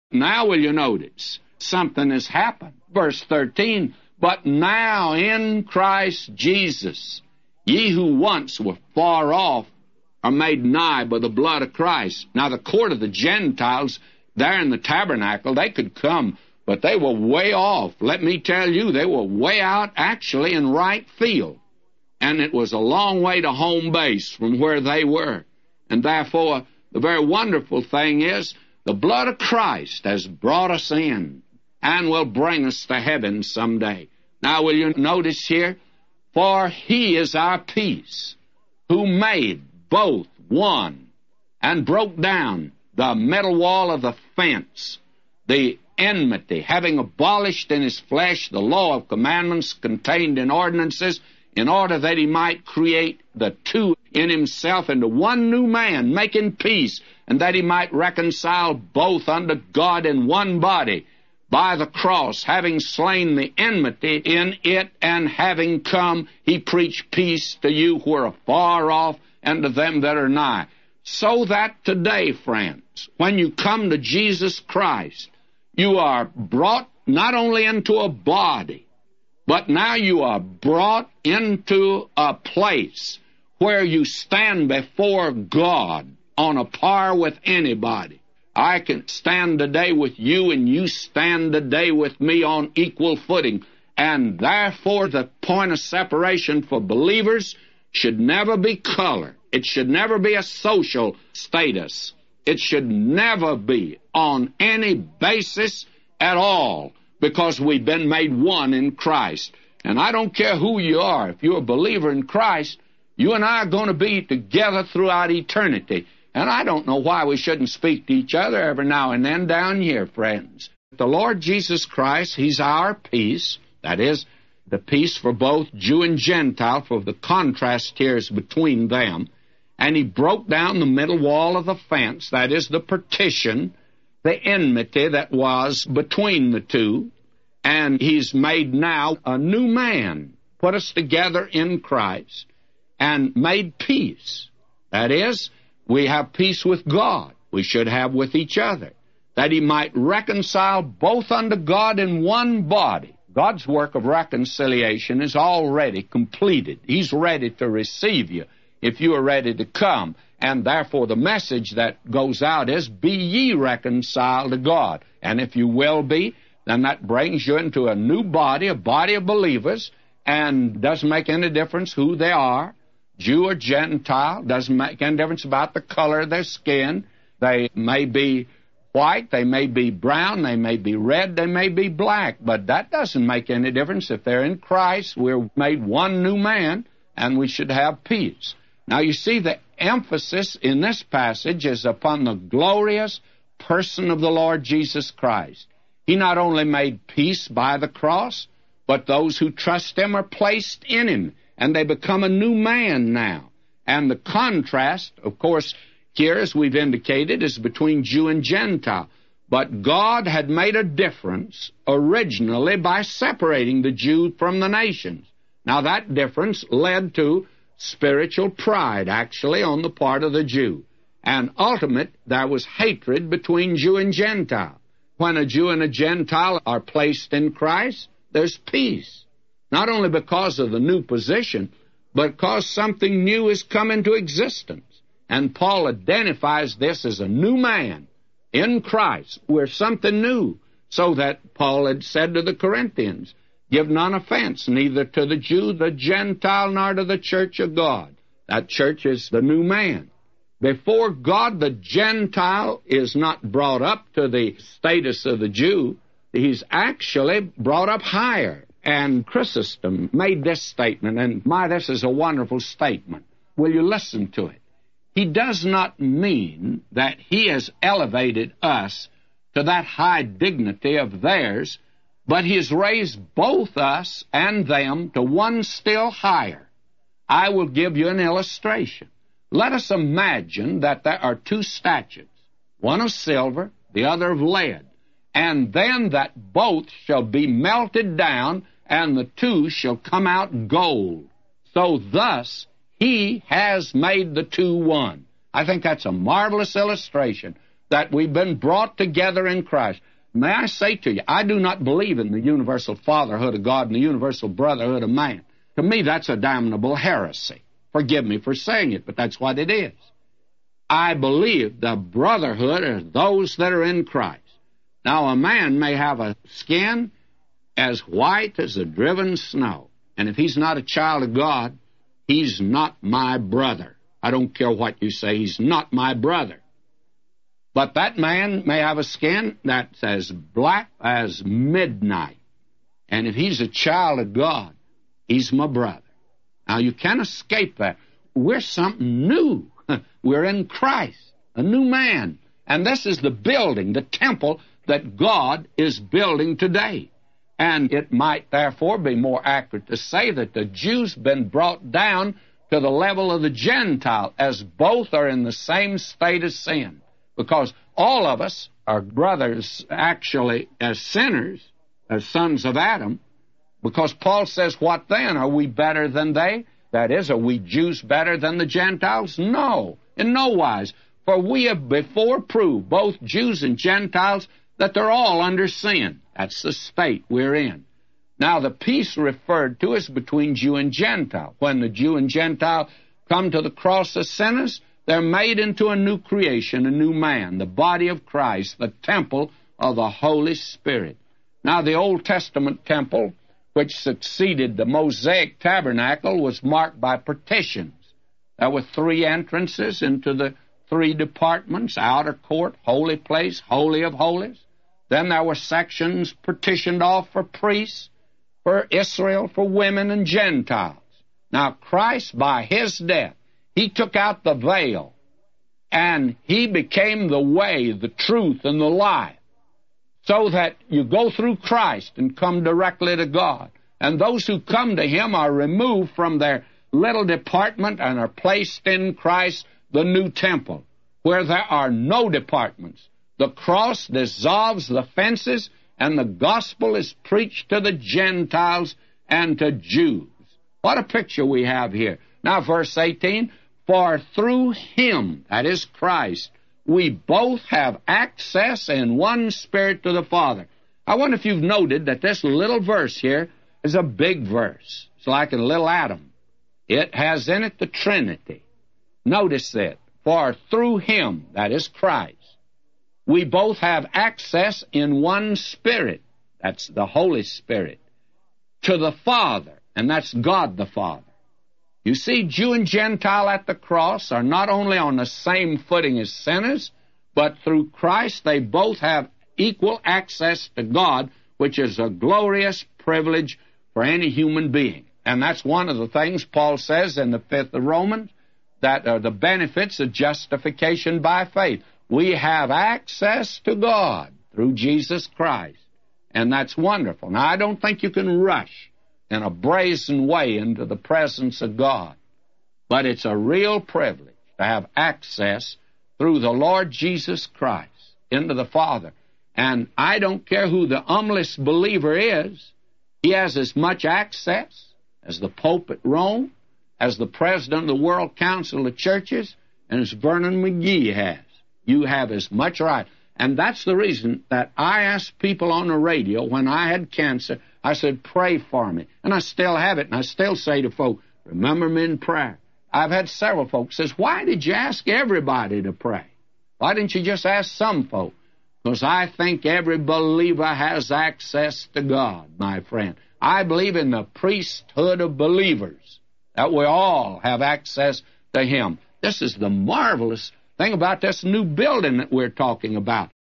Now will you notice? Something has happened. Verse 13, but now in Christ Jesus, ye who once were far off are made nigh by the blood of Christ. Now the court of the Gentiles there in the tabernacle, they could come, but they were way off. Let me tell you, they were way out actually in right field. And it was a long way to home base from where they were. And therefore, the very wonderful thing is, the blood of Christ has brought us in and will bring us to heaven someday. Now, will you notice here? For he is our peace, who made both one and broke down the middle wall of the fence, the enmity, having abolished in his flesh the law of commandments contained in ordinances, in order that he might create the two in himself into one new man, making peace, and that he might reconcile both unto God in one body by the cross, having slain the enmity in it, and having come, he preached peace to you who are afar off, and to them that are nigh. So that today, friends, when you come to Jesus Christ, you are brought not only into a body, but now you are brought into a place where you stand before God on a par with anybody. I can stand today with you, and you stand today with me on equal footing. And therefore, the point of separation for believers should never be color. It should never be a social status. It should never be on any basis at all, because we've been made one in Christ. And I don't care who you are. If you're a believer in Christ, you and I are going to be together throughout eternity. And I don't know why we shouldn't speak to each other every now and then down here, friends. The Lord Jesus Christ, He's our peace. That is, the peace for both Jew and Gentile, for the contrast here is between them. And He broke down the middle wall of the fence, that is, the partition, the enmity that was between the two. And He's made now a new man, put us together in Christ, and made peace. That is, we have peace with God. We should have with each other, that He might reconcile both unto God in one body. God's work of reconciliation is already completed. He's ready to receive you if you are ready to come. And therefore the message that goes out is, be ye reconciled to God. And if you will be, then that brings you into a new body, a body of believers, and doesn't make any difference who they are, Jew or Gentile, doesn't make any difference about the color of their skin. They may be white, they may be brown, they may be red, they may be black, but that doesn't make any difference. If they're in Christ, we're made one new man, and we should have peace. Now you see, the emphasis in this passage is upon the glorious person of the Lord Jesus Christ. He not only made peace by the cross, but those who trust Him are placed in Him, and they become a new man now. And the contrast, of course, here, as we've indicated, is between Jew and Gentile. But God had made a difference originally by separating the Jew from the nations. Now, that difference led to spiritual pride, actually, on the part of the Jew. And ultimate, there was hatred between Jew and Gentile. When a Jew and a Gentile are placed in Christ, there's peace. Not only because of the new position, but because something new has come into existence. And Paul identifies this as a new man in Christ. We're something new. So that Paul had said to the Corinthians, give none offense, neither to the Jew, the Gentile, nor to the church of God. That church is the new man. Before God, the Gentile is not brought up to the status of the Jew. He's actually brought up higher. And Chrysostom made this statement, and this is a wonderful statement. Will you listen to it? He does not mean that He has elevated us to that high dignity of theirs, but He has raised both us and them to one still higher. I will give you an illustration. Let us imagine that there are two statues, one of silver, the other of lead, and then that both shall be melted down, and the two shall come out gold. So thus He has made the two one. I think that's a marvelous illustration. that we've been brought together in Christ. May I say to you, I do not believe in the universal fatherhood of God and the universal brotherhood of man. To me, that's a damnable heresy. Forgive me for saying it, but that's what it is. I believe the brotherhood are those that are in Christ. Now, a man may have a skin as white as the driven snow, and if he's not a child of God, he's not my brother. I don't care what you say, he's not my brother. But that man may have a skin that's as black as midnight, and if he's a child of God, he's my brother. Now, you can't escape that. We're something new. We're in Christ, a new man. And this is the building, the temple that God is building today. And it might, therefore, be more accurate to say that the Jews been brought down to the level of the Gentile, as both are in the same state of sin. Because all of us are brothers, actually, as sinners, as sons of Adam. Because Paul says, what then? Are we better than they? That is, are we Jews better than the Gentiles? No, in no wise. For we have before proved, both Jews and Gentiles, that they're all under sin. That's the state we're in. Now, the peace referred to is between Jew and Gentile. When the Jew and Gentile come to the cross as sinners, they're made into a new creation, a new man, the body of Christ, the temple of the Holy Spirit. Now, the Old Testament temple, which succeeded the Mosaic tabernacle, was marked by partitions. There were 3 entrances into the 3 departments: outer court, holy place, holy of holies. Then there were sections partitioned off for priests, for Israel, for women and Gentiles. Now, Christ, by his death, he took out the veil, and he became the way, the truth, and the life, so that you go through Christ and come directly to God. And those who come to him are removed from their little department and are placed in Christ, the new temple, where there are no departments. The cross dissolves the fences, and the gospel is preached to the Gentiles and to Jews. What a picture we have here. Now, verse 18, for through him, that is Christ, we both have access in one Spirit to the Father. I wonder if you've noted that this little verse here is a big verse. It's like a little atom. It has in it the Trinity. Notice that. For through him, that is Christ, we both have access in one Spirit, that's the Holy Spirit, to the Father, and that's God the Father. You see, Jew and Gentile at the cross are not only on the same footing as sinners, but through Christ they both have equal access to God, which is a glorious privilege for any human being. And that's one of the things Paul says in the 5th of Romans, that are the benefits of justification by faith. We have access to God through Jesus Christ, and that's wonderful. Now, I don't think you can rush in a brazen way into the presence of God, but it's a real privilege to have access through the Lord Jesus Christ into the Father. And I don't care who the humblest believer is, he has as much access as the Pope at Rome, as the President of the World Council of Churches, and as Vernon McGee has. You have as much right. And that's the reason that I asked people on the radio when I had cancer, I said, pray for me. And I still have it, and I still say to folk, remember me in prayer. I've had several folks say, why did you ask everybody to pray? Why didn't you just ask some folk? Because I think every believer has access to God, my friend. I believe in the priesthood of believers, that we all have access to him. This is the marvelous thing about this new building that we're talking about.